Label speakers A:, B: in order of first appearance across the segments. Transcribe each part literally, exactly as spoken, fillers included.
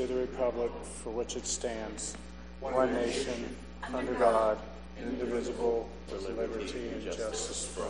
A: to the republic for which it stands, one nation, under God, indivisible, with liberty and justice for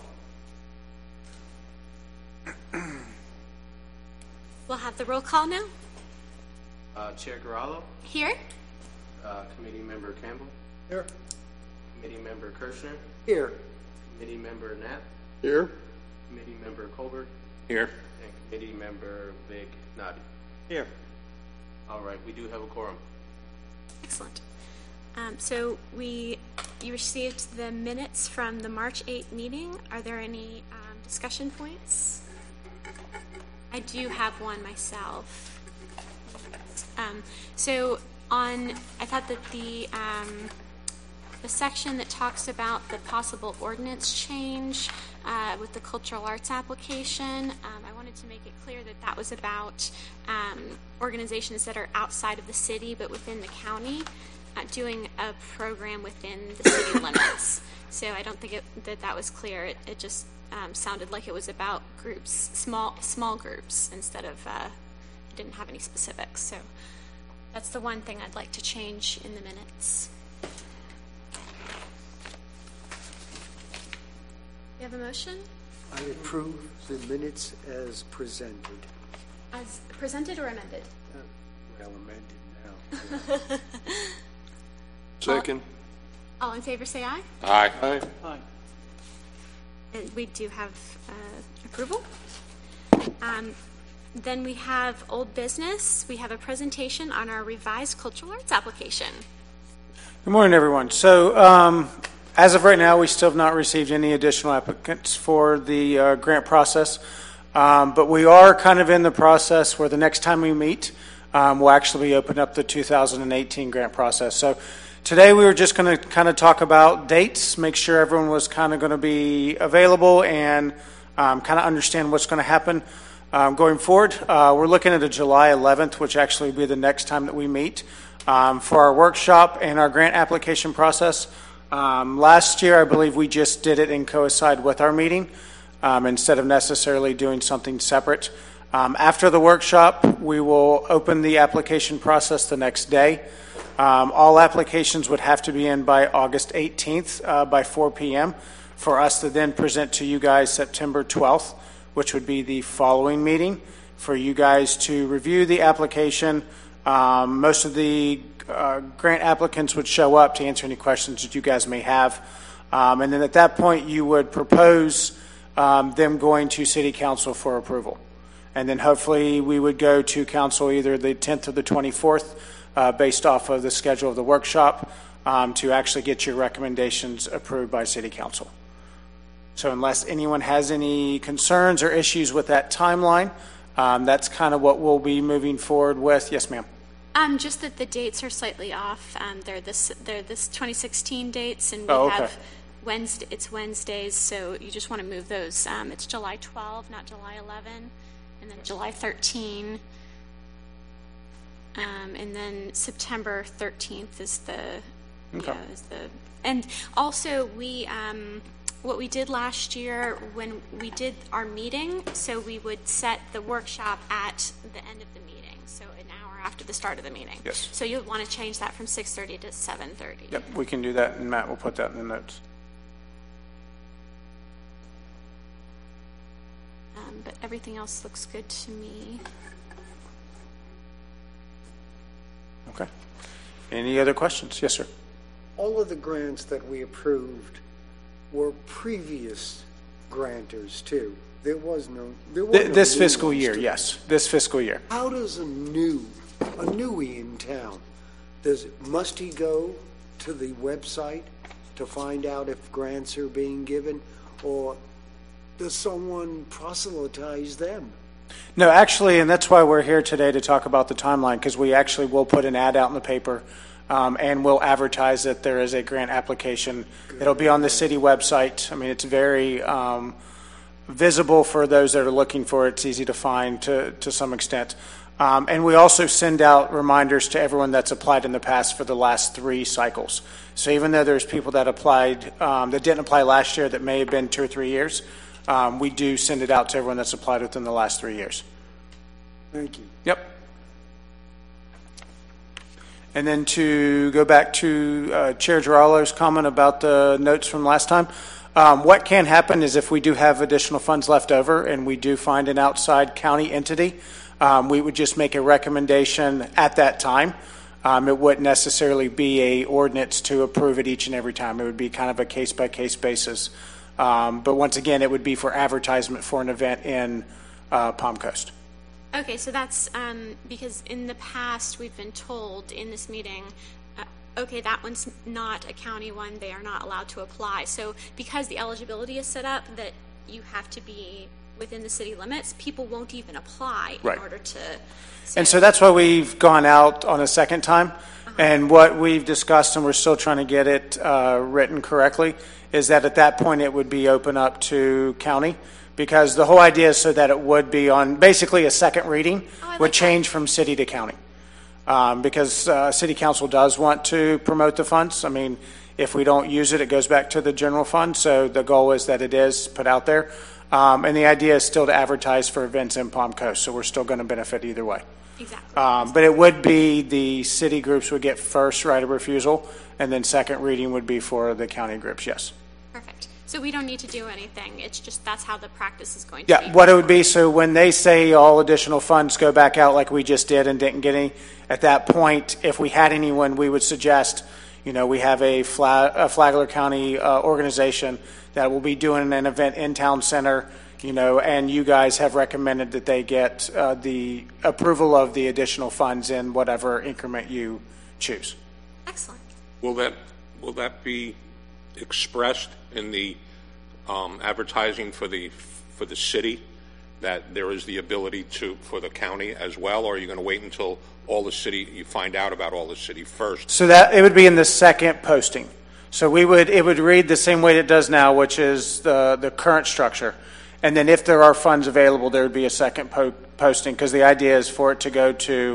A: all.
B: We'll have the roll call now.
C: Uh, Chair Garalo.
B: Here.
C: Uh, Committee Member Campbell.
A: Here.
C: Committee Member Kirshner.
A: Here.
C: Committee Member Knapp.
A: Here.
C: Committee Member Colbert.
A: Here.
C: And Committee Member Vic Nadi.
A: Here.
C: All right, we do have a quorum.
B: Excellent. Um, so we, you received the minutes from the March eighth meeting. Are there any um, discussion points? I do have one myself. Um, so on, I thought that the um, the section that talks about the possible ordinance change uh, with the cultural arts application, um, I wanted to make it clear that that was about um, organizations that are outside of the city but within the county uh, doing a program within the city limits. So I don't think it, that that was clear. It, it just um, sounded like it was about groups, small small groups, instead of, uh, it didn't have any specifics. So that's the one thing I'd like to change in the minutes. You have a motion?
D: I approve the minutes as presented.
B: As presented or amended?
D: Uh, well, amended now.
A: Second.
B: All, all in favor say aye.
A: Aye. Aye.
D: Aye.
B: And we do have uh, approval. Um, then we have old business. We have a presentation on our revised cultural arts application.
E: Good morning, everyone. So um, as of right now, we still have not received any additional applicants for the uh, grant process, um, but we are kind of in the process where the next time we meet, um, we'll actually open up the two thousand eighteen grant process. So today we were just going to kind of talk about dates, make sure everyone was kind of going to be available and um, kind of understand what's going to happen um, going forward. Uh, we're looking at a July eleventh, which actually will be the next time that we meet um, for our workshop and our grant application process. Um, last year, I believe we just did it in coincide with our meeting um, instead of necessarily doing something separate. Um, after the workshop, we will open the application process the next day. Um, all applications would have to be in by August eighteenth uh, by four p.m. for us to then present to you guys September twelfth, which would be the following meeting, for you guys to review the application. Um, most of the uh, grant applicants would show up to answer any questions that you guys may have. Um, and then at that point, you would propose um, them going to City Council for approval. And then hopefully we would go to Council either the tenth or the twenty-fourth, Uh, based off of the schedule of the workshop, um, to actually get your recommendations approved by City Council. So unless anyone has any concerns or issues with that timeline, um, that's kind of what we'll be moving forward with. Yes, ma'am.
B: Um, just that the dates are slightly off. Um, they're this they're this twenty sixteen dates, and we
E: Oh, okay.
B: have Wednesday. It's Wednesdays, so you just want to move those. Um, it's July twelfth, not July eleventh, and then July thirteenth. Um, and then September thirteenth is the,
E: Okay.
B: yeah, is the, and also we, um, what we did last year when we did our meeting, so we would set the workshop at the end of the meeting, so an hour after the start of the meeting.
E: Yes.
B: So you'll want to change that from six thirty to seven thirty.
E: Yep, we can do that, and Matt will put that in the notes.
B: Um, but everything else looks good to me.
E: Okay. Any other questions? Yes, sir.
D: All of the grants that we approved were previous grantors too. There was no. There was
E: Th-
D: no
E: this
D: new
E: fiscal
D: ones
E: year,
D: to-
E: yes. This fiscal year.
D: How does a new, a newie in town, does it, must he go to the website to find out if grants are being given, or does someone proselytize them?
E: No, actually, and that's why we're here today to talk about the timeline, because we actually will put an ad out in the paper um, and we'll advertise that there is a grant application. It'll be on the city website. I mean, it's very um, visible for those that are looking for it. It's easy to find to, to some extent. Um, and we also send out reminders to everyone that's applied in the past for the last three cycles. So even though there's people that applied, um, that didn't apply last year that may have been two or three years, Um, we do send it out to everyone that's applied within the last three years.
D: Thank you.
E: Yep. And then to go back to uh, Chair Giraldo's comment about the notes from last time, um, what can happen is if we do have additional funds left over and we do find an outside county entity, um, we would just make a recommendation at that time. Um, it wouldn't necessarily be a ordinance to approve it each and every time. It would be kind of a case-by-case basis. Um, but once again, it would be for advertisement for an event in uh, Palm Coast.
B: Okay, so that's um, because in the past we've been told in this meeting, uh, okay, that one's not a county one, they are not allowed to apply. So because the eligibility is set up that you have to be within the city limits, people won't even apply in
E: Right.
B: order to.
E: And so that's why we've gone out on a second time. Uh-huh. And what we've discussed, and we're still trying to get it uh, written correctly, is that at that point it would be open up to county. Because the whole idea is so that it would be on basically a second reading,
B: Oh, I like
E: would
B: that.
E: change from city to county. Um, because uh, city council does want to promote the funds. I mean, if we don't use it, it goes back to the general fund. So the goal is that it is put out there. Um, and the idea is still to advertise for events in Palm Coast. So we're still going to benefit either way.
B: Exactly.
E: Um, but it would be the city groups would get first right of refusal, and then second reading would be for the county groups, yes.
B: Perfect. So we don't need to do anything. It's just that's how the practice is going to be.
E: Yeah, what it would be, so when they say all additional funds go back out like we just did and didn't get any, at that point, if we had anyone, we would suggest, you know, we have a, Fla- a Flagler County uh, organization that will be doing an event in Town Center, you know, and you guys have recommended that they get uh, the approval of the additional funds in whatever increment you choose.
B: Excellent.
F: Will that, will that be expressed in the um, advertising for the, for the city, that there is the ability to, for the county as well, or are you going to wait until all the city, you find out about all the city first?
E: So that, it would be in the second posting. So we would, it would read the same way it does now, which is the, the current structure. And then if there are funds available, there would be a second po- posting, because the idea is for it to go to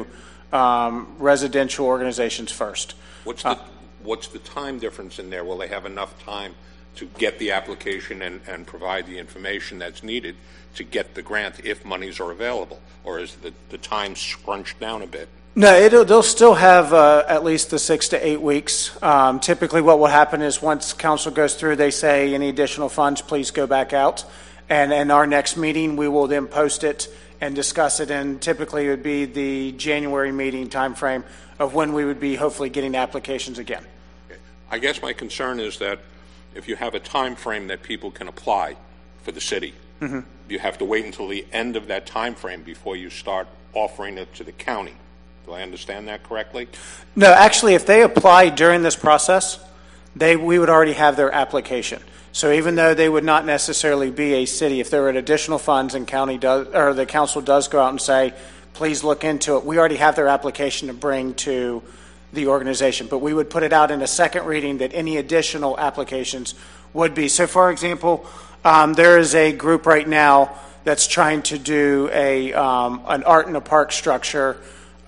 E: um, residential organizations first.
F: What's the, what's the time difference in there? Will they have enough time to get the application and, and provide the information that's needed to get the grant if monies are available? Or is the, the time scrunched down a bit?
E: No, it'll, they'll still have uh, at least the six to eight weeks. Um, typically what will happen is once council goes through, they say any additional funds, please go back out. And in our next meeting, we will then post it and discuss it. And typically it would be the January meeting timeframe of when we would be hopefully getting applications again.
F: Okay. I guess my concern is that if you have a time frame that people can apply for the city, mm-hmm. you have to wait until the end of that time frame before you start offering it to the county. Do I understand that correctly?
E: No, actually, if they apply during this process, they we would already have their application. So even though they would not necessarily be a city, if there were additional funds and county does or the council does go out and say, please look into it, we already have their application to bring to the organization. But we would put it out in a second reading that any additional applications would be. So, for example, um, there is a group right now that's trying to do a um, an art in a park structure.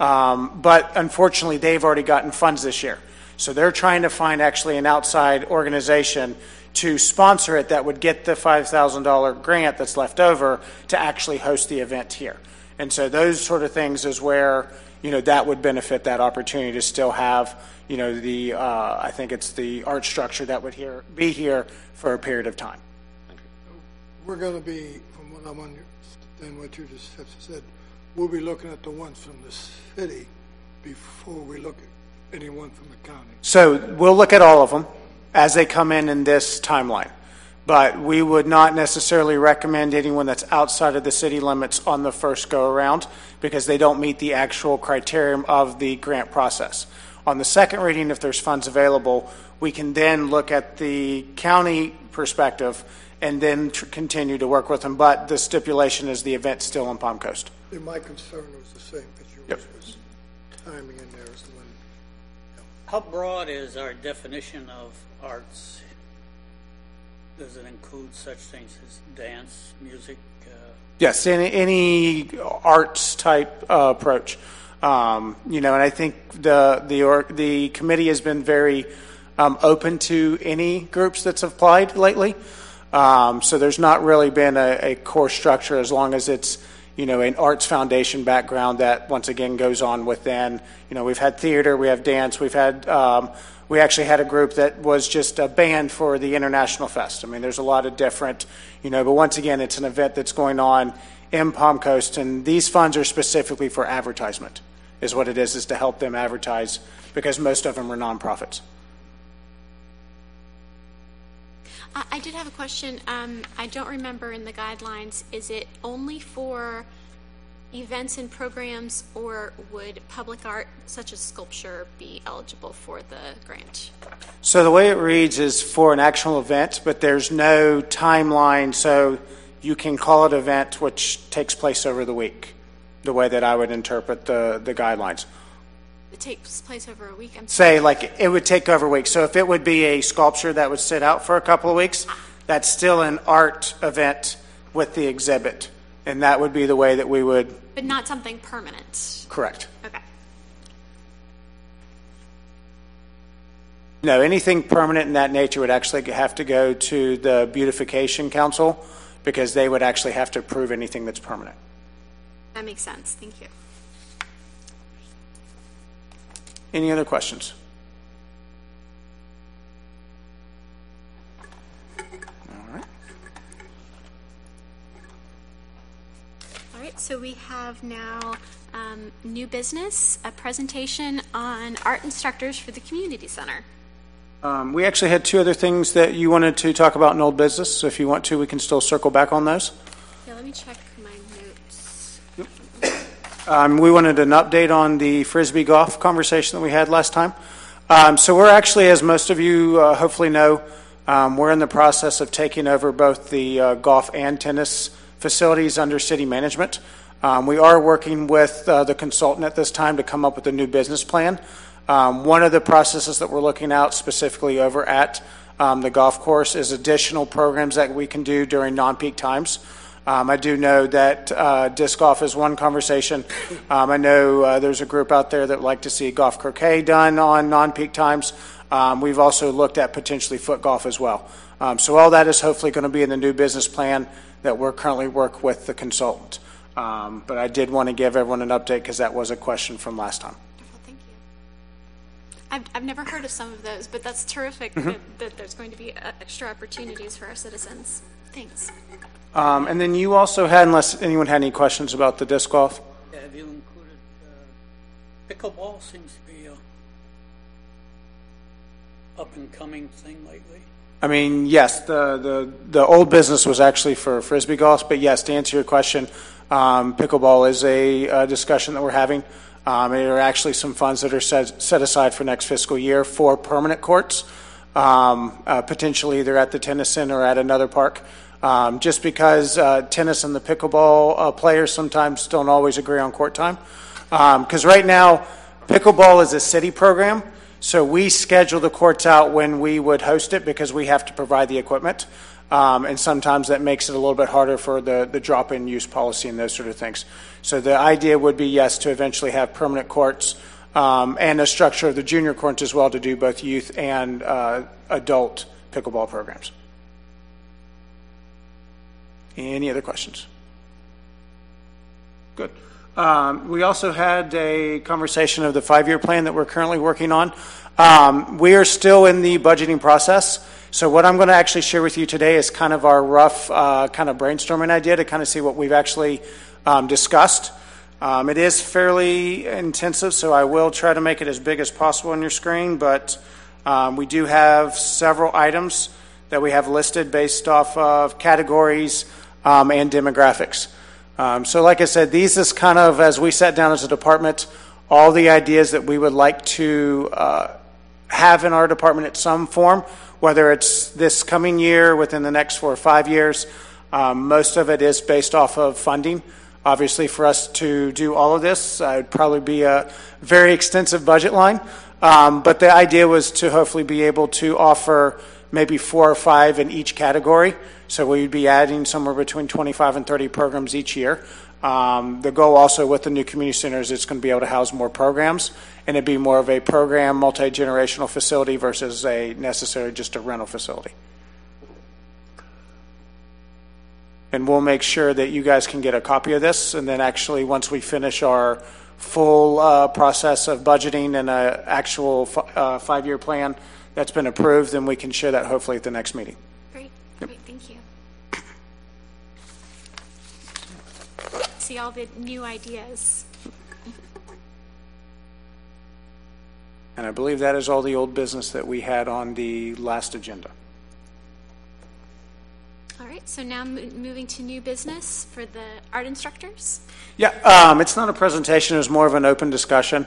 E: Um, but unfortunately, they've already gotten funds this year. So they're trying to find actually an outside organization to sponsor it that would get the five thousand dollars grant that's left over to actually host the event here. And so those sort of things is where, you know, that would benefit that opportunity to still have, you know, the, uh, I think it's the art structure that would here be here for a period of time.
G: We're going to be, from what I'm understanding, what you just have said, we'll be looking at the ones from the city before we look at anyone from the county.
E: So we'll look at all of them as they come in in this timeline. But we would not necessarily recommend anyone that's outside of the city limits on the first go-around because they don't meet the actual criterion of the grant process. On the second reading, if there's funds available, we can then look at the county perspective and then tr- continue to work with them. But the stipulation is the event's still on Palm Coast.
G: And my concern was the same as yours,
E: Yep.
G: was timing in there is the one.
H: How broad is our definition of arts? Does it include such things as dance, music? Uh,
E: Yes, any, any arts type uh, approach. Um, you know, and I think the the or, the committee has been very um, open to any groups that's applied lately. Um, so there's not really been a, a core structure as long as it's, you know, an arts foundation background that once again goes on within, you know, we've had theater, we have dance, we've had, um, we actually had a group that was just a band for the International Fest. I mean, there's a lot of different, you know, but once again, it's an event that's going on in Palm Coast, and these funds are specifically for advertisement, is what it is, is to help them advertise, because most of them are nonprofits.
B: Uh, I did have a question. Um, I don't remember in the guidelines, is it only for events and programs, or would public art, such as sculpture, be eligible for the grant?
E: So the way it reads is for an actual event, but there's no timeline, so you can call it an event which takes place over the week, the way that I would interpret the, the guidelines.
B: It takes place over a week. I'm
E: Say, like, it would take over a week. So if it would be a sculpture that would sit out for a couple of weeks, that's still an art event with the exhibit. And that would be the way that we would...
B: But not something permanent.
E: Correct.
B: Okay.
E: No, anything permanent in that nature would actually have to go to the Beautification Council, because they would actually have to approve anything that's permanent.
B: That makes sense. Thank you.
E: Any other questions? All right.
B: All right, so we have now um, new business, a presentation on art instructors for the community center.
E: Um, we actually had two other things that you wanted to talk about in old business, so if you want to, we can still circle back on those.
B: Yeah, let me check my notes.
E: Um, we wanted an update on the Frisbee golf conversation that we had last time. Um, so we're actually, as most of you uh, hopefully know, um, we're in the process of taking over both the uh, golf and tennis facilities under city management. Um, we are working with uh, the consultant at this time to come up with a new business plan. Um, one of the processes that we're looking at specifically over at um, the golf course is additional programs that we can do during non-peak times. Um, I do know that uh, disc golf is one conversation. Um, I know uh, there's a group out there that would like to see golf croquet done on non-peak times. Um, we've also looked at potentially foot golf as well. Um, so all that is hopefully going to be in the new business plan that we're currently working with the consultant. Um, but I did want to give everyone an update because that was a question from last time.
B: Wonderful, thank you. I've, I've never heard of some of those, but that's terrific
E: Mm-hmm.
B: that, that there's going to be uh, extra opportunities for our citizens. Thanks.
E: Um, and then you also had, unless anyone had any questions about the disc golf?
H: Yeah, have you included, uh, pickleball seems to be a up and coming thing lately.
E: I mean, yes, the, the, the old business was actually for Frisbee golf, but yes, to answer your question, um, pickleball is a, a discussion that we're having. Um, there are actually some funds that are set, set aside for next fiscal year for permanent courts, um, uh, potentially either at the tennis center or at another park. Um, just because uh, tennis and the pickleball uh, players sometimes don't always agree on court time. Because um, right now, pickleball is a city program, so we schedule the courts out when we would host it because we have to provide the equipment. Um, and sometimes that makes it a little bit harder for the, the drop-in use policy and those sort of things. So the idea would be, yes, to eventually have permanent courts um, and a structure of the junior courts as well to do both youth and uh, adult pickleball programs. Any other questions? Good. Um, we also had a conversation of the five-year plan that we're currently working on. Um, we are still in the budgeting process. So what I'm going to actually share with you today is kind of our rough uh, kind of brainstorming idea to kind of see what we've actually um, discussed. Um, it is fairly intensive, so I will try to make it as big as possible on your screen, but um, we do have several items that we have listed based off of categories um, and demographics. Um, so like I said, these is kind of, as we sat down as a department, all the ideas that we would like to uh, have in our department at some form, whether it's this coming year, within the next four or five years. Um, most of it is based off of funding. Obviously, for us to do all of this, uh, it would probably be a very extensive budget line. Um, but the idea was to hopefully be able to offer maybe four or five in each category. So we would be adding somewhere between twenty-five and thirty programs each year. Um, the goal also with the new community center is it's going to be able to house more programs, and it'd be more of a program, multi-generational facility versus a necessarily just a rental facility. and we'll make sure that you guys can get a copy of this. And then actually, once we finish our full uh, process of budgeting and an actual f- uh, five-year plan that's been approved, then we can share that hopefully at the next meeting.
B: Great, great, thank you. See all the new ideas.
E: And I believe that is all the old business that we had on the last agenda.
B: All right, so now mo- moving to new business for the art instructors.
E: Yeah, um, it's not a presentation, it was more of an open discussion.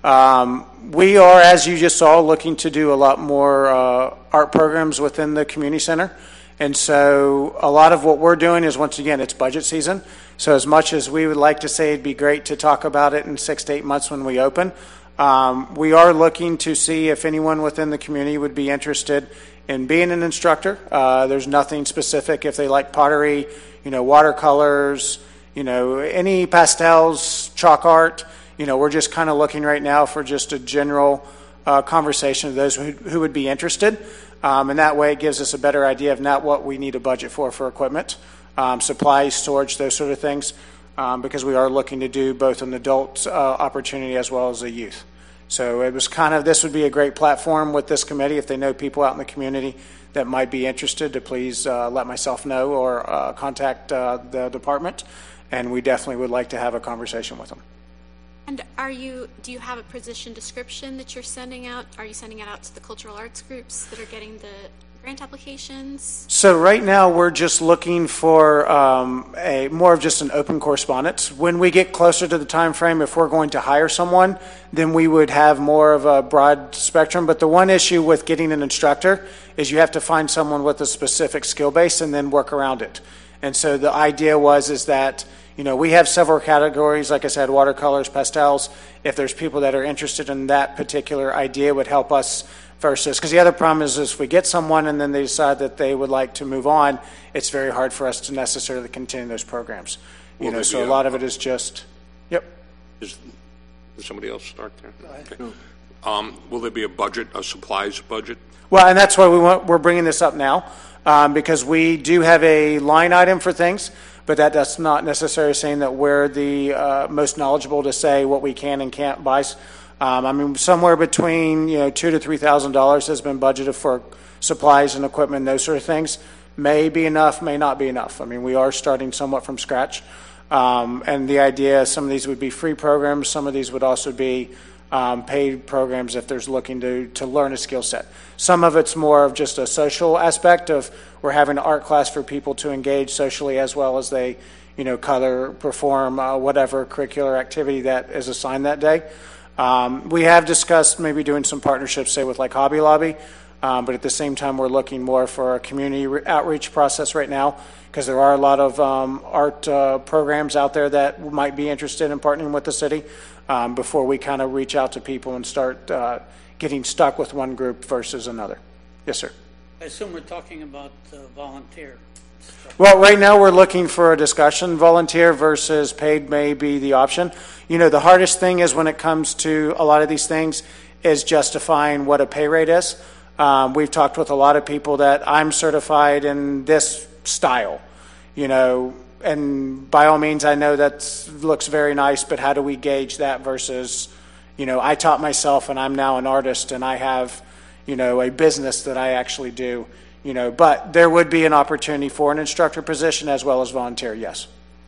E: Um, we are, as you just saw, looking to do a lot more uh, art programs within the community center. And so a lot of what we're doing is, once again, it's budget season. So as much as we would like to say it'd be great to talk about it in six to eight months when we open, um, we are looking to see if anyone within the community would be interested in being an instructor. Uh, there's nothing specific. If they like pottery, you know, watercolors, you know, any pastels, chalk art, you know, we're just kind of looking right now for just a general uh, conversation of those who, who would be interested. Um, and that way it gives us a better idea of not what we need a budget for for equipment, um, supplies, storage, those sort of things, um, because we are looking to do both an adult uh, opportunity as well as a youth. So it was kind of, this would be a great platform with this committee. If they know people out in the community that might be interested, to please uh, let myself know or uh, contact uh, the department, and we definitely would like to have a conversation with them.
B: And are you, do you have a position description that you're sending out? Are you sending it out to the cultural arts groups that are getting the grant applications?
E: So right now we're just looking for um, a more of just an open correspondence. When we get closer to the time frame, if we're going to hire someone, then we would have more of a broad spectrum. But the one issue with getting an instructor is you have to find someone with a specific skill base and then work around it. And so the idea was is that, you know, we have several categories, like I said, watercolors, pastels. If there's people that are interested in that particular idea, it would help us versus, because the other problem is, is if we get someone and then they decide that they would like to move on, it's very hard for us to necessarily continue those programs. You
F: Will
E: know,
F: there
E: so
F: be
E: a
F: a-
E: lot of it is just, yep.
F: Is, does somebody else start there? Okay. Um, will there be a budget, a supplies budget?
E: Well, and that's why we want, we're bringing this up now, um, because we do have a line item for things, but that, that's not necessarily saying that we're the uh, most knowledgeable to say what we can and can't buy. Um, I mean, somewhere between, you know, two to three thousand dollars has been budgeted for supplies and equipment, those sort of things. May be enough, may not be enough. I mean, we are starting somewhat from scratch, um, and the idea, some of these would be free programs, some of these would also be um, paid programs if there's looking to to learn a skill set. Some of it's more of just a social aspect of we're having an art class for people to engage socially as well as they, you know, color, perform, uh, whatever curricular activity that is assigned that day. Um, we have discussed maybe doing some partnerships, say with like Hobby Lobby, um, but at the same time we're looking more for a community re- outreach process right now, because there are a lot of um, art uh, programs out there that might be interested in partnering with the city um, before we kind of reach out to people and start uh, getting stuck with one group versus another. Yes, sir.
H: I assume we're talking about uh, volunteer stuff.
E: Well, right now we're looking for a discussion. Volunteer versus paid may be the option. You know, the hardest thing is when it comes to a lot of these things is justifying what a pay rate is. Um, we've talked with a lot of people that I'm certified in this style, you know, and by all means I know that looks very nice, but how do we gauge that versus, you know, I taught myself and I'm now an artist and I have, you know, a business that I actually do, you know, but there would be an opportunity for an instructor position as well as volunteer, yes.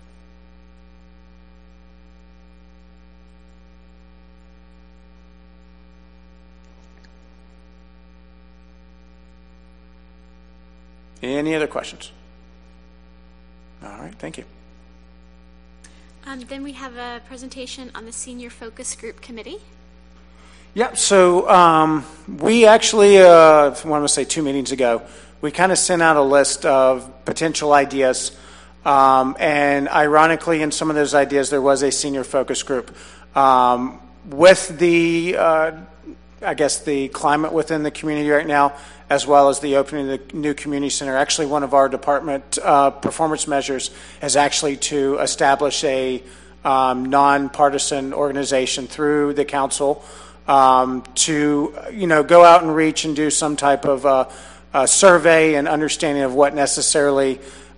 E: Any other questions? All right, thank you.
B: Um, then we have a presentation on the Senior Focus Group Committee.
E: Yep, so um, we actually, uh, I want to say two meetings ago, we kind of sent out a list of potential ideas. Um, and ironically, in some of those ideas, there was a senior focus group. Um, with the, uh, I guess, the climate within the community right now, as well as the opening of the new community center, actually one of our department uh, performance measures is actually to establish a um, nonpartisan organization through the council um, to, you know, go out and reach and do some type of uh, uh, survey and understanding of what necessarily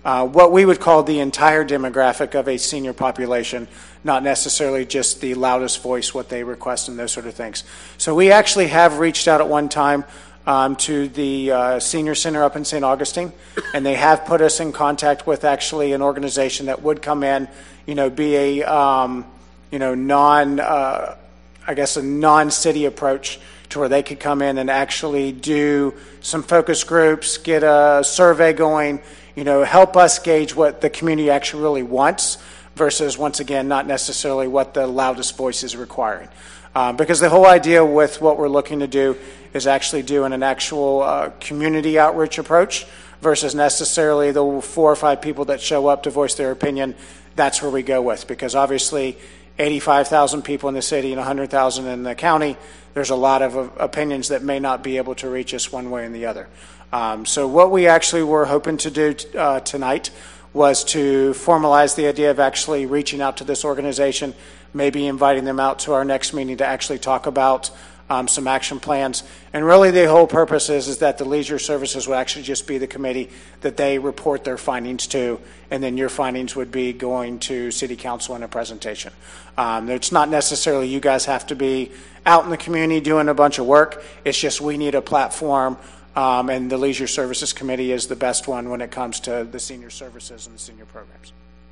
E: uh, what we would call the entire demographic of a senior population, not necessarily just the loudest voice, what they request and those sort of things. So we actually have reached out at one time um, to the uh, Senior Center up in Saint Augustine, and they have put us in contact with actually an organization that would come in, you know, be a, um, you know, non, uh, I guess a non-city approach to where they could come in and actually do some focus groups, get a survey going, you know, help us gauge what the community actually really wants versus, once again, not necessarily what the loudest voice is requiring. Um, because the whole idea with what we're looking to do is actually doing an actual uh, community outreach approach versus necessarily the four or five people that show up to voice their opinion. That's where we go with, because obviously eighty-five thousand people in the city and one hundred thousand in the county, there's a lot of uh, opinions that may not be able to reach us one way or the other. Um, so what we actually were hoping to do t- uh, tonight was to formalize the idea of actually reaching out to this organization, maybe inviting them out to our next meeting to actually talk about um, some action plans. And really the whole purpose is, is that the Leisure Services would actually just be the committee that they report their findings to, and then your findings would be going to City Council in a presentation. Um, it's not necessarily you guys have to be out in the community doing a bunch of work. It's just we need a platform, um, and the Leisure Services Committee is the best one when it comes to the senior services and the senior programs.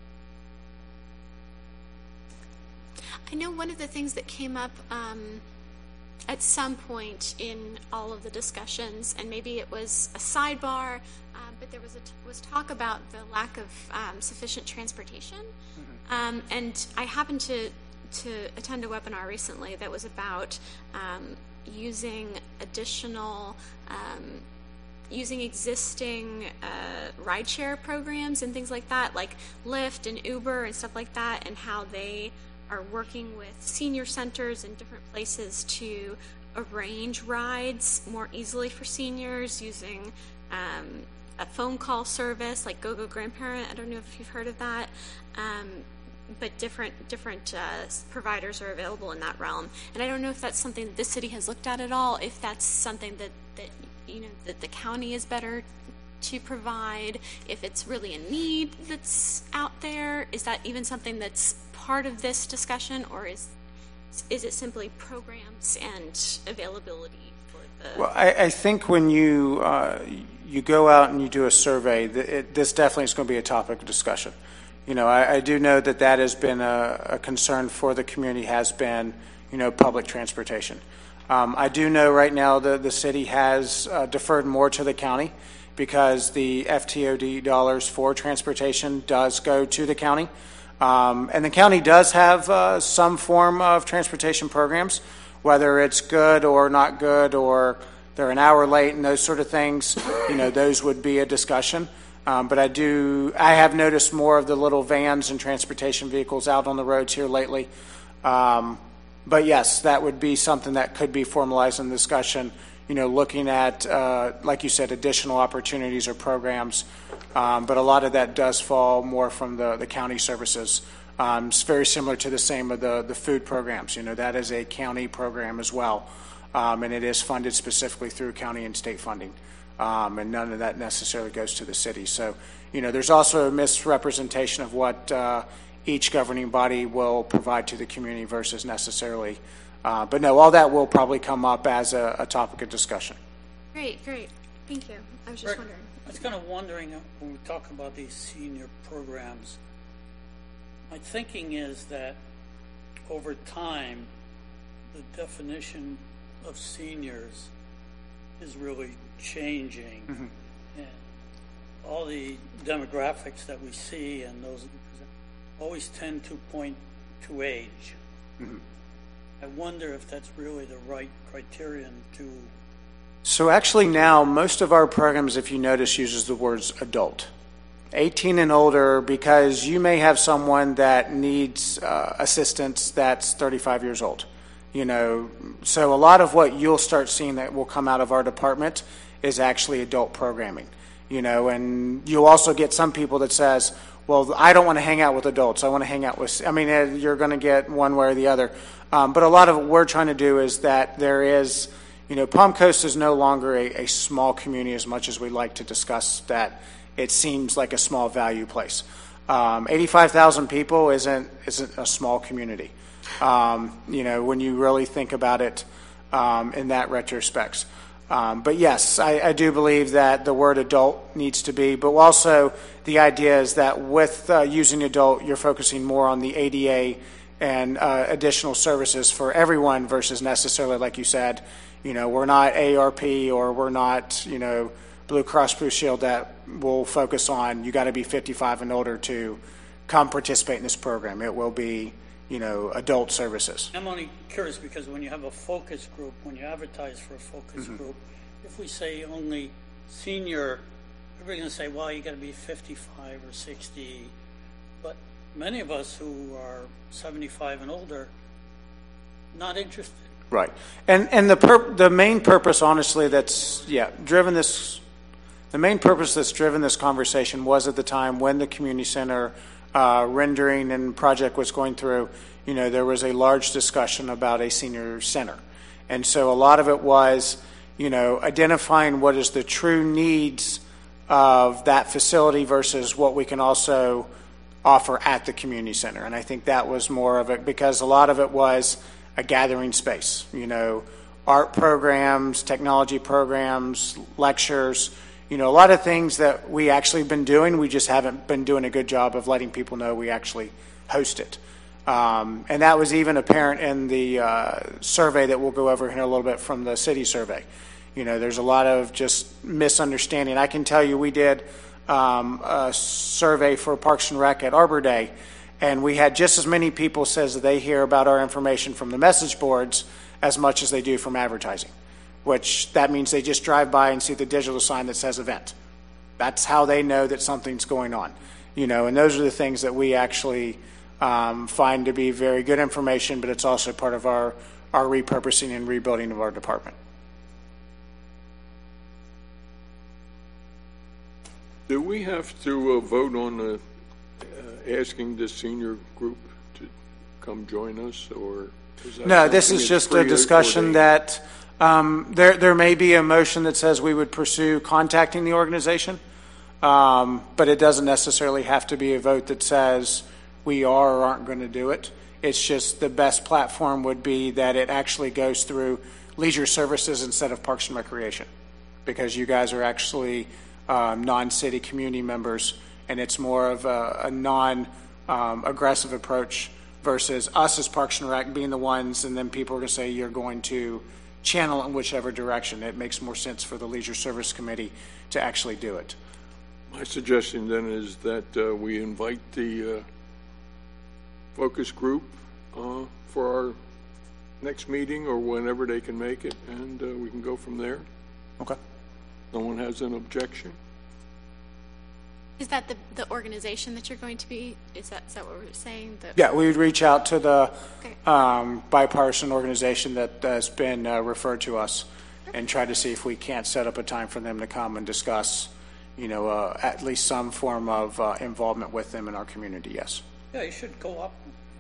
B: I know one of the things that came up um, at some point in all of the discussions, and maybe it was a sidebar, um, but there was a t- was talk about the lack of um, sufficient transportation. Mm-hmm. Um, and I happened to to attend a webinar recently that was about um, using additional um, using existing uh, rideshare programs and things like that, like Lyft and Uber and stuff like that, and how they are working with senior centers in different places to arrange rides more easily for seniors using um, a phone call service like GoGo Grandparent. I don't know if you've heard of that. Um, but different different uh, providers are available in that realm. And I don't know if that's something that the city has looked at at all, if that's something that, that you know, that the county is better to provide, if it's really a need that's out there. Is that even something that's part of this discussion, or is is it simply programs and availability for the...
E: Well, I, I think when you uh, you go out and you do a survey, th- it, this definitely is going to be a topic of discussion. You know, I, I do know that that has been a, a concern for the community, has been, you know, public transportation. Um, I do know right now that the city has uh, deferred more to the county because the F T O D dollars for transportation does go to the county. Um, and the county does have uh, some form of transportation programs, whether it's good or not good, or they're an hour late and those sort of things. You know, those would be a discussion. Um, but I do, I have noticed more of the little vans and transportation vehicles out on the roads here lately. Um, but yes, that would be something that could be formalized in discussion, you know, looking at, uh, like you said, additional opportunities or programs. Um, but a lot of that does fall more from the, the county services. Um, it's very similar to the same of the, the food programs. You know, that is a county program as well. Um, and it is funded specifically through county and state funding. Um, and none of that necessarily goes to the city. So, you know, there's also a misrepresentation of what uh, each governing body will provide to the community versus necessarily. Uh, but no, all that will probably come up as a, a topic of discussion.
B: Great, great. Thank you. I was just
H: Rick,
B: wondering.
H: I was kind of wondering uh, when we talk about these senior programs, my thinking is that over time, the definition of seniors is really changing. Mm-hmm. And all the demographics that we see and those always tend to point to age. Mm-hmm. I wonder if that's really the right criterion to...
E: So actually now, most of our programs, if you notice, uses the words adult. eighteen and older, because you may have someone that needs uh, assistance that's thirty-five years old. You know, so a lot of what you'll start seeing that will come out of our department is actually adult programming. You know, and you'll also get some people that says, well, I don't want to hang out with adults. I want to hang out with, I mean, you're going to get one way or the other. Um, but a lot of what we're trying to do is that there is, you know, Palm Coast is no longer a, a small community as much as we like to discuss that it seems like a small value place. Um, eighty-five thousand people isn't isn't a small community. Um, you know, when you really think about it um, in that retrospect. Um, but yes, I, I do believe that the word adult needs to be, but also the idea is that with uh, using adult, you're focusing more on the A D A and uh, additional services for everyone versus necessarily, like you said, you know, we're not A A R P or we're not, you know, Blue Cross Blue Shield that will focus on you got to be fifty-five and older to come participate in this program. It will be, you know, adult services.
H: I'm only curious because when you have a focus group, when you advertise for a focus
E: Mm-hmm.
H: group, if we say only senior, everybody's going to say, well, you got to be fifty-five or sixty. But many of us who are seventy-five and older, not interested.
E: Right. And and the pur- the main purpose, honestly, that's, yeah, driven this, the main purpose that's driven this conversation was at the time when the community center uh, rendering and project was going through, you know, there was a large discussion about a senior center. And so a lot of it was, you know, identifying what is the true needs of that facility versus what we can also offer at the community center. And I think that was more of it because a lot of it was a gathering space, you know, art programs, technology programs, lectures, you know, a lot of things that we actually been doing. We just haven't been doing a good job of letting people know we actually host it. Um, and that was even apparent in the uh, survey that we'll go over here in a little bit from the city survey. You know, there's a lot of just misunderstanding. I can tell you we did um, a survey for Parks and Rec at Arbor Day, and we had just as many people says that they hear about our information from the message boards as much as they do from advertising, which that means they just drive by and see the digital sign that says event. That's how they know that something's going on. You know, and those are the things that we actually um, find to be very good information, but it's also part of our, our repurposing and rebuilding of our department.
I: Do we have to uh, vote on uh, uh, asking the senior group to come join us, or is that
E: No, this
I: something
E: is
I: that's
E: just a discussion
I: preordained?
E: that um, there there may be a motion that says we would pursue contacting the organization, um, but it doesn't necessarily have to be a vote that says we are or aren't going to do it. It's just the best platform would be that it actually goes through Leisure Services instead of Parks and Recreation, because you guys are actually um, non-city community members, and it's more of a, a non-aggressive um, approach versus us as Parks and Rec being the ones, and then people are going to say you're going to channel it in whichever direction. It makes more sense for the Leisure Service Committee to actually do it.
I: My suggestion then is that uh, we invite the uh, focus group uh, for our next meeting or whenever they can make it, and uh, we can go from there.
E: Okay.
I: No one has an objection?
B: Is that the, the organization that you're going to be, is that, is that what we're saying? The,
E: Yeah, we would reach out to the
B: Okay.
E: um, bipartisan organization that has been uh, referred to us and try to see if we can't set up a time for them to come and discuss, you know, uh, at least some form of uh, involvement with them in our community, yes.
H: Yeah, you should go up.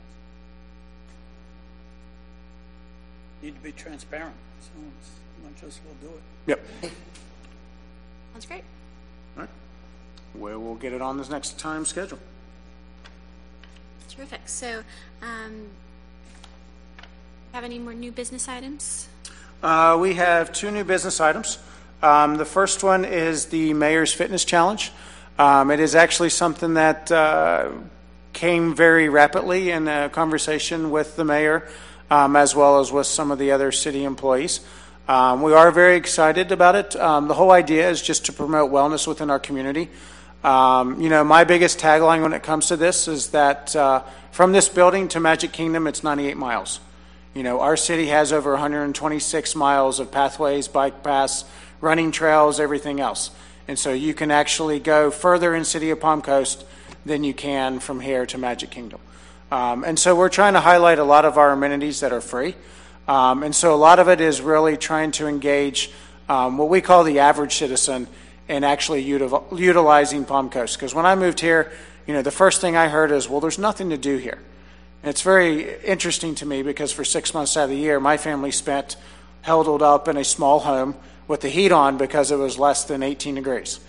H: Need to be transparent, so it's not just we'll do it.
E: Yep.
B: Sounds great.
E: All right. We will get it on this next time schedule.
B: Terrific. So, um, have any more new business items?
E: Uh, we have two new business items. Um, the first one is the Mayor's Fitness Challenge. Um, it is actually something that uh, came very rapidly in a conversation with the mayor, um, as well as with some of the other city employees. Um, we are very excited about it. Um, the whole idea is just to promote wellness within our community. Um, you know, my biggest tagline when it comes to this is that uh, from this building to Magic Kingdom, it's ninety-eight miles. You know, our city has over one hundred twenty-six miles of pathways, bike paths, running trails, everything else. And so you can actually go further in City of Palm Coast than you can from here to Magic Kingdom. Um, and so we're trying to highlight a lot of our amenities that are free. Um, and so a lot of it is really trying to engage um, what we call the average citizen in actually util- utilizing Palm Coast. Because when I moved here, you know, the first thing I heard is, well, there's nothing to do here. And it's very interesting to me because for six months out of the year, my family spent huddled up in a small home with the heat on because it was less than eighteen degrees.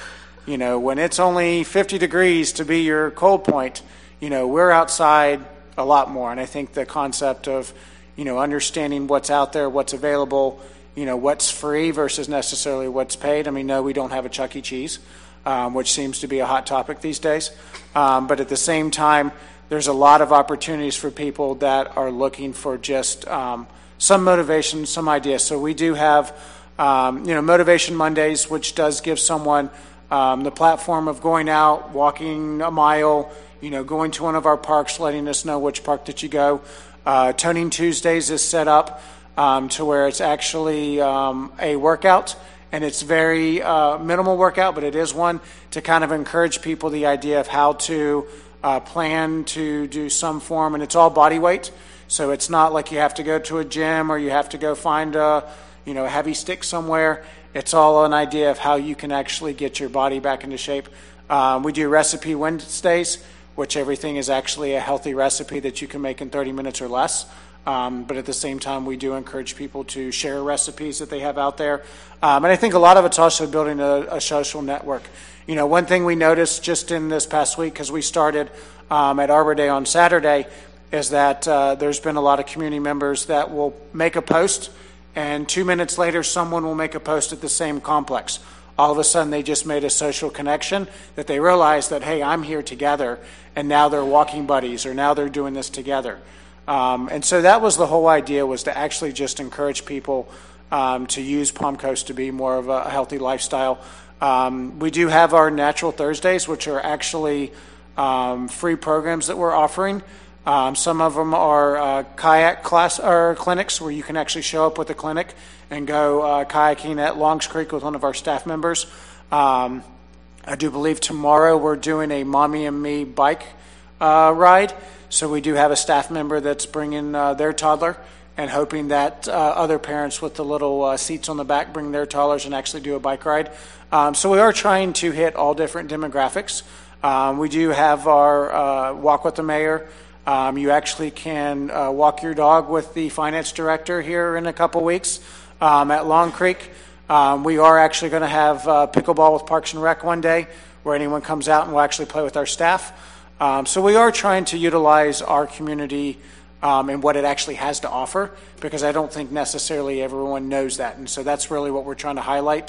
E: You know, when it's only fifty degrees to be your cold point, you know, we're outside a lot more. And I think the concept of, you know, understanding what's out there, what's available, you know, what's free versus necessarily what's paid. I mean, no, we don't have a Chuck E. Cheese, um, which seems to be a hot topic these days. Um, but at the same time, there's a lot of opportunities for people that are looking for just um, some motivation, some ideas. So we do have, um, you know, Motivation Mondays, which does give someone um, the platform of going out, walking a mile, you know, going to one of our parks, letting us know which park that you go. Uh, Toning Tuesdays is set up um, to where it's actually um, a workout, and it's very uh, minimal workout, but it is one to kind of encourage people the idea of how to uh, plan to do some form, and it's all body weight. So it's not like you have to go to a gym or you have to go find a, you know, a heavy stick somewhere. It's all an idea of how you can actually get your body back into shape. Um, we do Recipe Wednesdays, which everything is actually a healthy recipe that you can make in thirty minutes or less. Um, but at the same time, we do encourage people to share recipes that they have out there. Um, and I think a lot of it's also building a, a social network. You know, one thing we noticed just in this past week, because we started um, at Arbor Day on Saturday, is that uh, there's been a lot of community members that will make a post, and two minutes later, someone will make a post at the same complex. All of a sudden, they just made a social connection that they realized that, hey, I'm here together, and now they're walking buddies, or now they're doing this together. Um, and so that was the whole idea, was to actually just encourage people um, to use Palm Coast to be more of a healthy lifestyle. Um, we do have our Natural Thursdays, which are actually um, free programs that we're offering. Um, some of them are uh, kayak class or clinics where you can actually show up with a clinic and go uh, kayaking at Longs Creek with one of our staff members. Um, I do believe tomorrow we're doing a Mommy and Me bike uh, ride. So we do have a staff member that's bringing uh, their toddler and hoping that uh, other parents with the little uh, seats on the back bring their toddlers and actually do a bike ride. Um, so we are trying to hit all different demographics. Um, we do have our uh, Walk with the Mayor. Um, you actually can uh, walk your dog with the finance director here in a couple weeks um, at Long Creek. Um, we are actually going to have uh, pickleball with Parks and Rec one day where anyone comes out and will actually play with our staff. Um, so we are trying to utilize our community um, and what it actually has to offer, because I don't think necessarily everyone knows that. And so that's really what we're trying to highlight,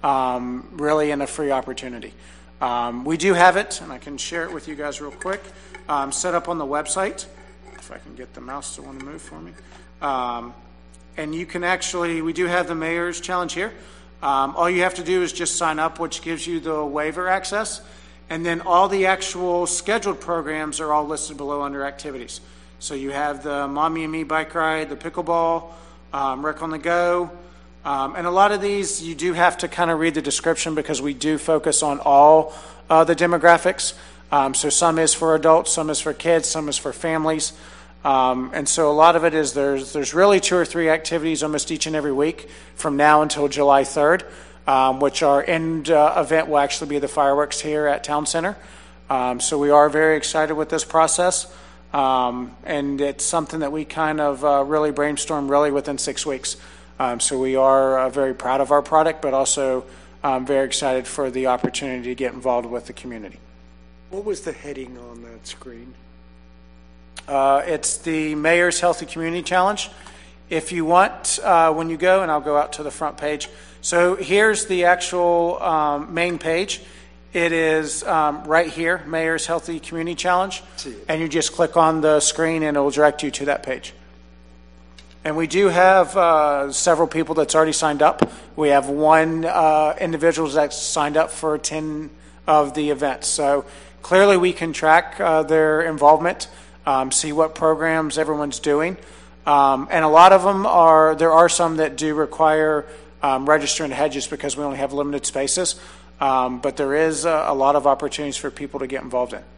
E: um, really in a free opportunity. Um, we do have it, and I can share it with you guys real quick. Um, set up on the website, if I can get the mouse to want to move for me. Um, and you can actually, we do have the Mayor's Challenge here. Um, all you have to do is just sign up, which gives you the waiver access. And then all the actual scheduled programs are all listed below under activities. So you have the Mommy and Me bike ride, the pickleball, um, Rec on the Go. Um, and a lot of these, you do have to kind of read the description because we do focus on all uh, the demographics. Um, so some is for adults, some is for kids, some is for families. Um, and so a lot of it is there's there's really two or three activities almost each and every week from now until July third, um, which our end uh, event will actually be the fireworks here at Town Center. Um, so we are very excited with this process. Um, and it's something that we kind of uh, really brainstormed really within six weeks. Um, so we are uh, very proud of our product, but also um, very excited for the opportunity to get involved with the community.
D: What was the heading on that screen?
E: Uh, it's the Mayor's Healthy Community Challenge. If you want, uh, when you go, and I'll go out to the front page. So here's the actual um, main page. It is um, right here, Mayor's Healthy Community Challenge. And you just click on the screen and it will direct you to that page. And we do have uh, several people that's already signed up. We have one uh, individual that's signed up for ten of the events. So clearly we can track uh, their involvement, um, see what programs everyone's doing. Um, and a lot of them are, there are some that do require um, registering ahead just because we only have limited spaces. Um, but there is a, a lot of opportunities for people to get involved in.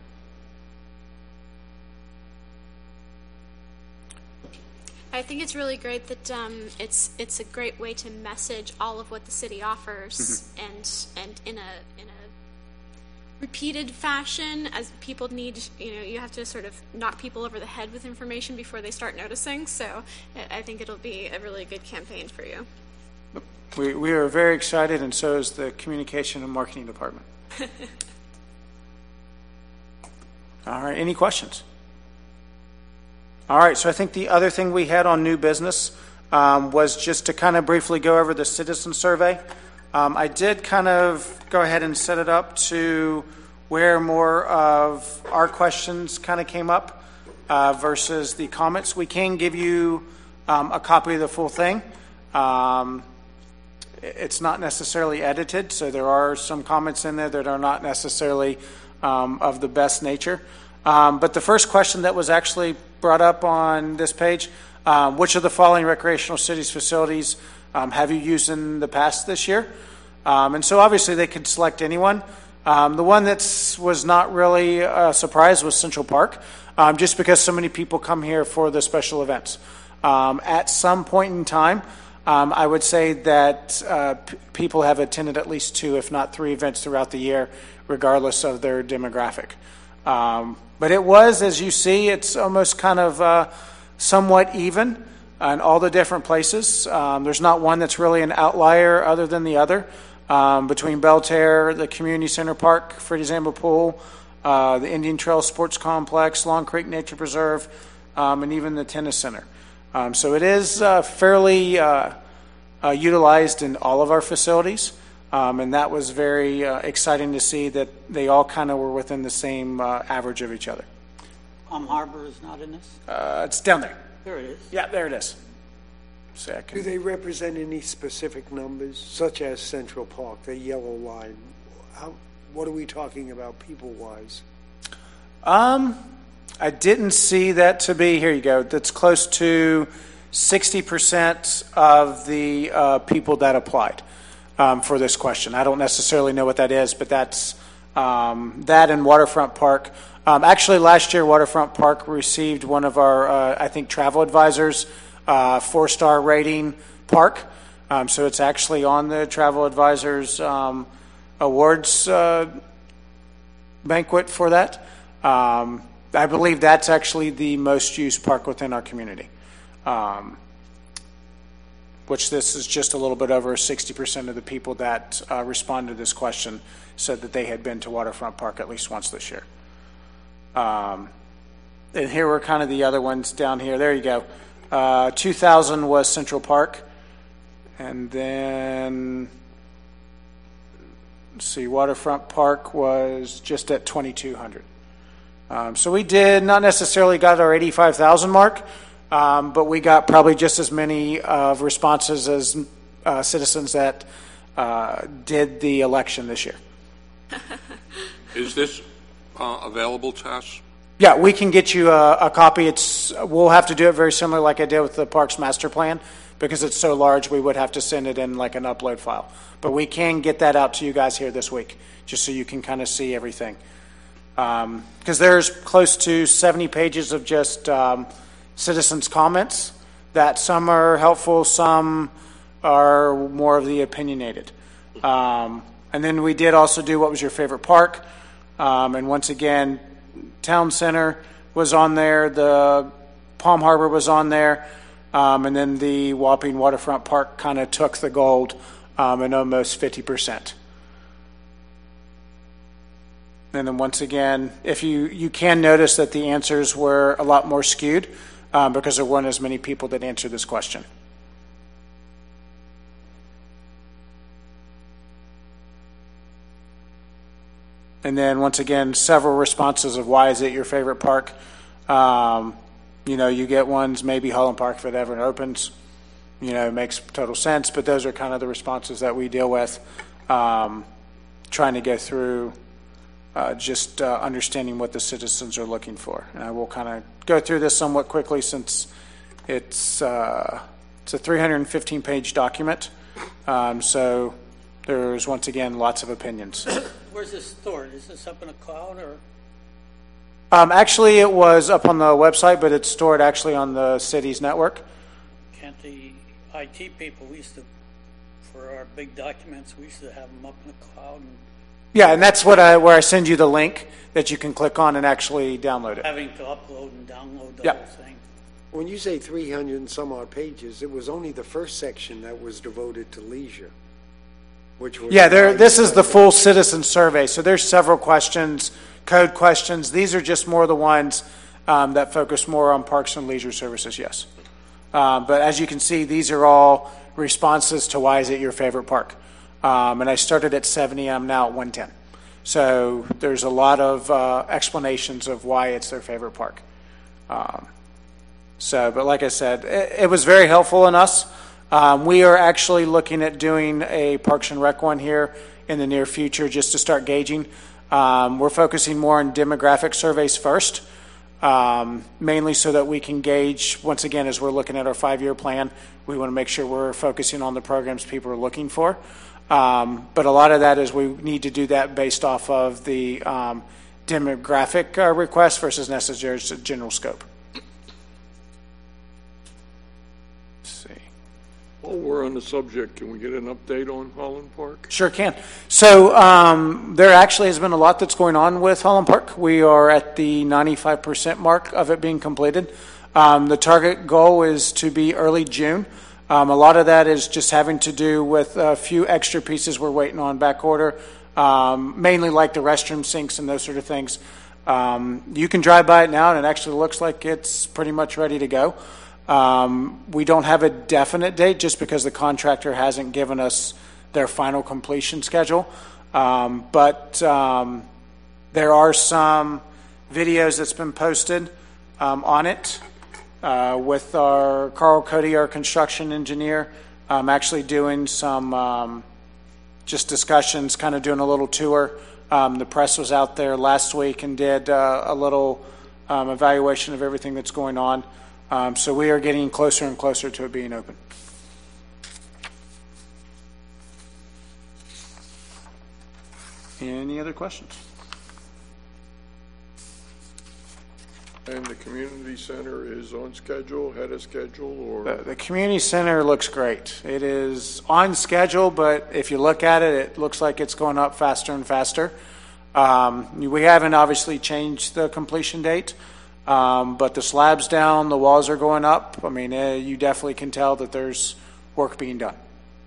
B: I think it's really great that um, it's it's a great way to message all of what the city offers, mm-hmm. and and in a in a repeated fashion, as people need, you know, you have to sort of knock people over the head with information before they start noticing. So I think it'll be a really good campaign for you.
E: We, we are very excited, and so is the communication and marketing department. All right, any questions? All right, so I think the other thing we had on new business um, was just to kind of briefly go over the citizen survey. Um, I did kind of go ahead and set it up to where more of our questions kind of came up uh, versus the comments. We can give you um, a copy of the full thing. Um, it's not necessarily edited, so there are some comments in there that are not necessarily um, of the best nature. Um, but the first question that was actually brought up on this page, um, which of the following recreational cities facilities um, have you used in the past this year? Um, and so obviously they could select anyone. Um, the one that was not really a surprise was Central Park, um, just because so many people come here for the special events. Um, at some point in time, um, I would say that uh, p- people have attended at least two, if not three events throughout the year, regardless of their demographic. Um, but it was, as you see, it's almost kind of uh, somewhat even in all the different places. Um, there's not one that's really an outlier other than the other. Um, between Belterre, the Community Center Park, Freddie Zamba Pool, uh, the Indian Trail Sports Complex, Long Creek Nature Preserve, um, and even the Tennis Center. Um, so it is uh, fairly uh, uh, utilized in all of our facilities. Um, and that was very uh, exciting to see that they all kind of were within the same uh, average of each other.
H: Palm Harbor is not in this?
E: Uh, it's down there.
H: There it is.
E: Yeah, there it is. So I can-
D: Do they represent any specific numbers, such as Central Park, the yellow line? How, what are we talking about people-wise?
E: Um, I didn't see that to be, here you go, that's close to sixty percent of the uh, people that applied um, for this question. I don't necessarily know what that is, but that's um, that and Waterfront Park. Um, actually, last year, Waterfront Park received one of our, uh, I think, travel advisors, uh, four-star rating park. Um, so it's actually on the Travel Advisors um, Awards uh, banquet for that. Um, I believe that's actually the most used park within our community, um, which this is just a little bit over sixty percent of the people that uh, responded to this question said that they had been to Waterfront Park at least once this year. Um, and here were kind of the other ones down here. There you go. Uh, two thousand was Central Park. And then, let's see, Waterfront Park was just at twenty-two hundred. Um, so we did not necessarily got our eighty-five thousand mark, um, but we got probably just as many of uh, responses as uh, citizens that uh, did the election this year.
F: Is this uh, available to us?
E: Yeah, we can get you a, a copy. It's we'll have to do it very similar like I did with the Parks Master Plan, because it's so large we would have to send it in like an upload file. But we can get that out to you guys here this week, just so you can kind of see everything. Because um, there's close to seventy pages of just um, citizens' comments that some are helpful, some are more of the opinionated. Um, and then we did also do what was your favorite park. Um, and once again, Town Center was on there, the Palm Harbor was on there, um, and then the Wapping Waterfront Park kind of took the gold um, and almost fifty percent. And then once again, if you, you can notice that the answers were a lot more skewed um, because there weren't as many people that answered this question. And then once again, several responses of why is it your favorite park. Um, you know, you get ones, maybe Holland Park if it ever opens. You know, it makes total sense, but those are kind of the responses that we deal with, um, trying to go through uh, just uh, understanding what the citizens are looking for. And I will kind of go through this somewhat quickly since it's, uh, it's a three hundred fifteen page document. Um, so there's, once again, lots of opinions.
H: Where's this stored? Is this up in a cloud or?
E: Um, actually, it was up on the website, but it's stored actually on the city's network.
H: Can't the I T people, we used to, for our big documents, we used to have them up in the cloud and
E: Yeah, and that's what I, where I send you the link that you can click on and actually download it.
H: having to upload and download the
E: Yep.
H: whole thing.
D: When you say three hundred and some odd pages, it was only the first section that was devoted to leisure, which was.
E: Yeah, there, this is the full citizen survey, so there's several questions, code questions. These are just more the ones um, that focus more on parks and leisure services, yes. Um, but as you can see, these are all responses to why is it your favorite park. Um, and I started at seventy, I'm now at one ten. So there's a lot of uh, explanations of why it's their favorite park. Um, so, but like I said, it, it was very helpful in us. Um, we are actually looking at doing a Parks and Rec one here in the near future just to start gauging. Um, we're focusing more on demographic surveys first, um, mainly so that we can gauge, once again, as we're looking at our five-year plan, we want to make sure we're focusing on the programs people are looking for. Um, but a lot of that is we need to do that based off of the um, demographic uh, request versus necessary general scope.
I: While we're on the subject, can we get an update on Holland Park?
E: Sure can. So um, there actually has been a lot that's going on with Holland Park. We are at the ninety-five percent mark of it being completed. Um, the target goal is to be early June. Um, a lot of that is just having to do with a few extra pieces we're waiting on back order, um, mainly like the restroom sinks and those sort of things. Um, you can drive by it now, and it actually looks like it's pretty much ready to go. Um, we don't have a definite date just because the contractor hasn't given us their final completion schedule. Um, but um, there are some videos that's been posted um, on it uh, with our Carl Cody, our construction engineer, um, actually doing some um, just discussions, kind of doing a little tour. Um, the press was out there last week and did uh, a little um, evaluation of everything that's going on. Um, so we are getting closer and closer to it being open. Any other questions?
I: And the community center is on schedule, ahead of schedule, or?
E: The, the community center looks great. It is on schedule, but if you look at it, it looks like it's going up faster and faster. Um, we haven't obviously changed the completion date. Um, but the slab's down, the walls are going up. I mean, uh, you definitely can tell that there's work being done.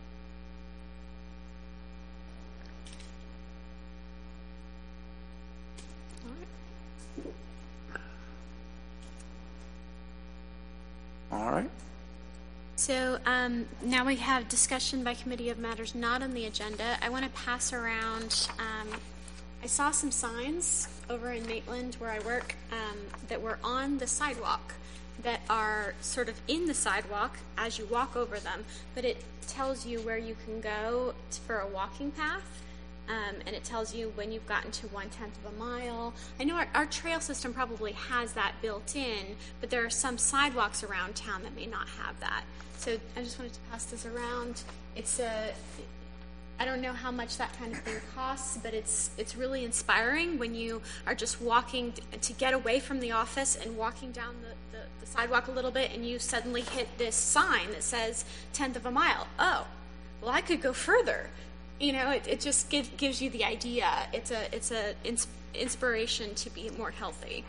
E: All right.
B: So um, now we have discussion by committee of matters not on the agenda. I want to pass around, um, I saw some signs over in Maitland where I work um, that were on the sidewalk that are sort of in the sidewalk as you walk over them, but it tells you where you can go for a walking path, um, and it tells you when you've gotten to one-tenth of a mile. I know our, our trail system probably has that built in, but there are some sidewalks around town that may not have that. So I just wanted to pass this around. It's a I don't know how much that kind of thing costs, but it's it's really inspiring when you are just walking to get away from the office and walking down the, the, the sidewalk a little bit, and you suddenly hit this sign that says tenth of a mile. Oh, well, I could go further. You know, it, it just gives, gives you the idea. It's a it's a ins- inspiration to be more healthy.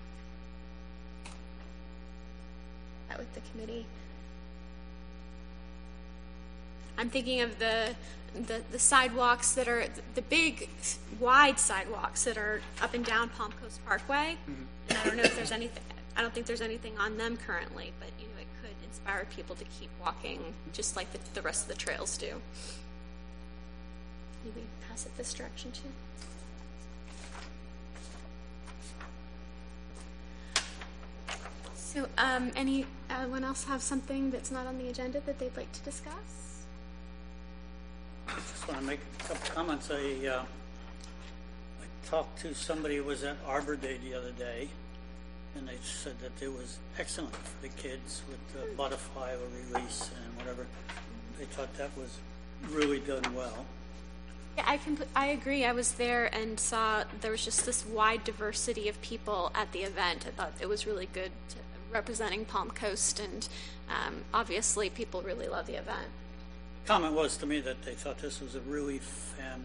B: That with the committee. I'm thinking of the The, the sidewalks that are the big wide sidewalks that are up and down Palm Coast Parkway. Mm-hmm. And I don't know if there's anything, I don't think there's anything on them currently, but you know, it could inspire people to keep walking just like the, the rest of the trails do. Maybe pass it this direction too. So um, anyone else have something that's not on the agenda that they'd like to discuss?
H: I just want to make a couple comments. I, uh, I talked to somebody who was at Arbor Day the other day, and they said that it was excellent for the kids with the butterfly release and whatever. They thought that was really done well.
B: Yeah, I can. I agree. I was there and saw there was just this wide diversity of people at the event. I thought it was really good to, representing Palm Coast, and um, obviously people really love the event.
H: Comment was to me that they thought this was a really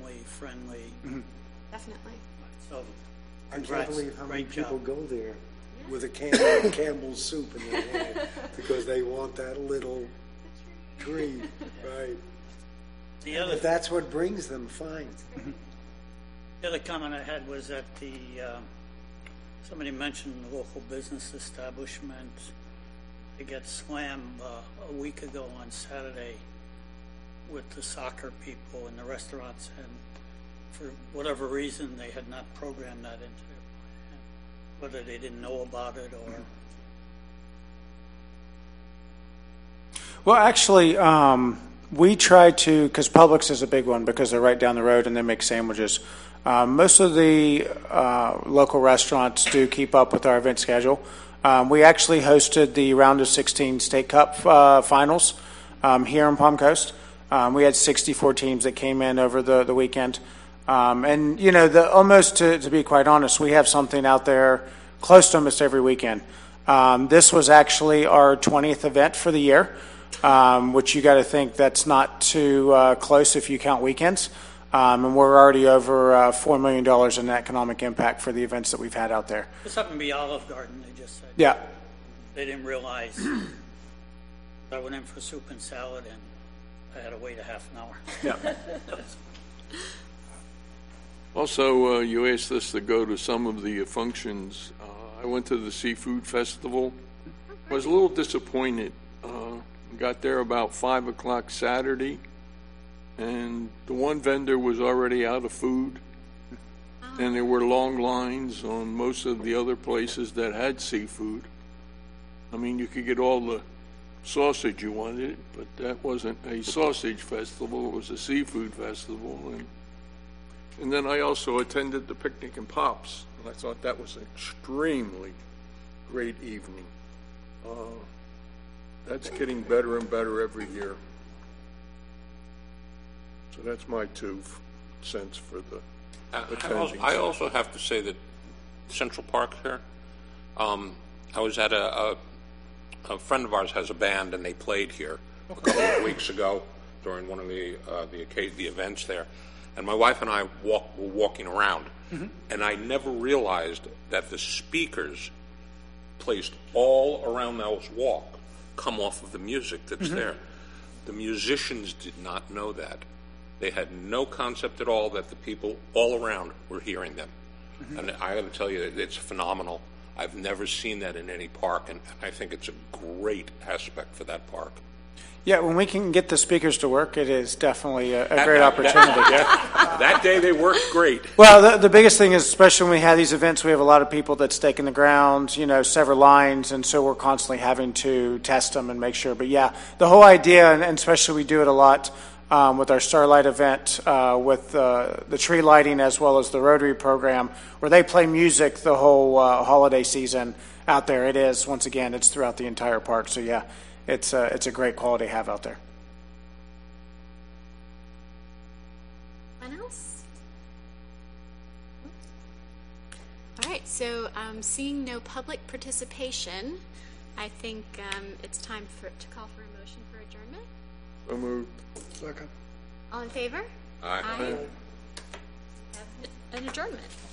H: family-friendly.
B: Mm-hmm. Definitely.
H: So,
D: I can't
H: congrats.
D: believe how many
H: Great
D: people
H: job.
D: go there with a can of Campbell's soup in their hand because they want that little tree, right?
H: The other,
D: If that's what brings them, fine.
H: the other comment I had was that the, uh, somebody mentioned the local business establishment. They got slammed uh, a week ago on Saturday with the soccer people and the restaurants, and for whatever reason, they had not programmed that into their plan, whether they didn't know about it or...
E: Well, actually, um, we try to, because Publix is a big one because they're right down the road and they make sandwiches. Um, most of the uh, local restaurants do keep up with our event schedule. Um, we actually hosted the Round of sixteen State Cup uh, finals um, here in Palm Coast. Um, we had sixty-four teams that came in over the, the weekend. Um, and, you know, the, almost to, to be quite honest, we have something out there close to almost every weekend. Um, this was actually our twentieth event for the year. Um, which you got to think that's not too uh, close if you count weekends. Um, and we're already over uh, four million dollars in economic impact for the events that we've had out there.
H: This happened to be Olive Garden, they just said.
E: Yeah.
H: They didn't realize. I went in for soup and salad, and I had to wait a half an hour.
E: Yeah.
I: Also, uh, you asked us to go to some of the functions. Uh, I went to the Seafood Festival. I was a little disappointed. Uh, got there about five o'clock Saturday, and the one vendor was already out of food, and there were long lines on most of the other places that had seafood. I mean, you could get all the sausage you wanted, but that wasn't a sausage festival, it was a seafood festival. And and then I also attended the Picnic and Pops, and I thought that was an extremely great evening. Uh, that's getting better and better every year. So that's my two cents for the
F: Uh, I
I: attending.
F: also- I also have to say that Central Park here, um, I was at a, a, a friend of ours has a band, and they played here a couple of weeks ago during one of the uh, the, occasion, the events there. And my wife and I walk, were walking around, mm-hmm. and I never realized that the speakers placed all around those walk come off of the music that's mm-hmm. there. The musicians did not know that. They had no concept at all that the people all around were hearing them. Mm-hmm. And I got to tell you, it's phenomenal. I've never seen that in any park, and I think it's a great aspect for that park.
E: Yeah, when we can get the speakers to work, it is definitely a, a great opportunity.
F: That, that day they worked great.
E: Well, the, the biggest thing is, especially when we have these events, we have a lot of people that stake in the ground, you know, sever lines, and so we're constantly having to test them and make sure. But yeah, the whole idea, and, and especially we do it a lot um, with our Starlight event, uh, with uh, the tree lighting as well as the Rotary program, where they play music the whole uh, holiday season out there. It is, once again, it's throughout the entire park. So yeah. It's a, it's a great quality to have out there.
B: Anyone else? All right, so um, seeing no public participation, I think um, it's time for to call for a motion for adjournment.
I: So moved.
G: Second.
B: All in favor?
F: Aye.
B: Aye. Have an adjournment.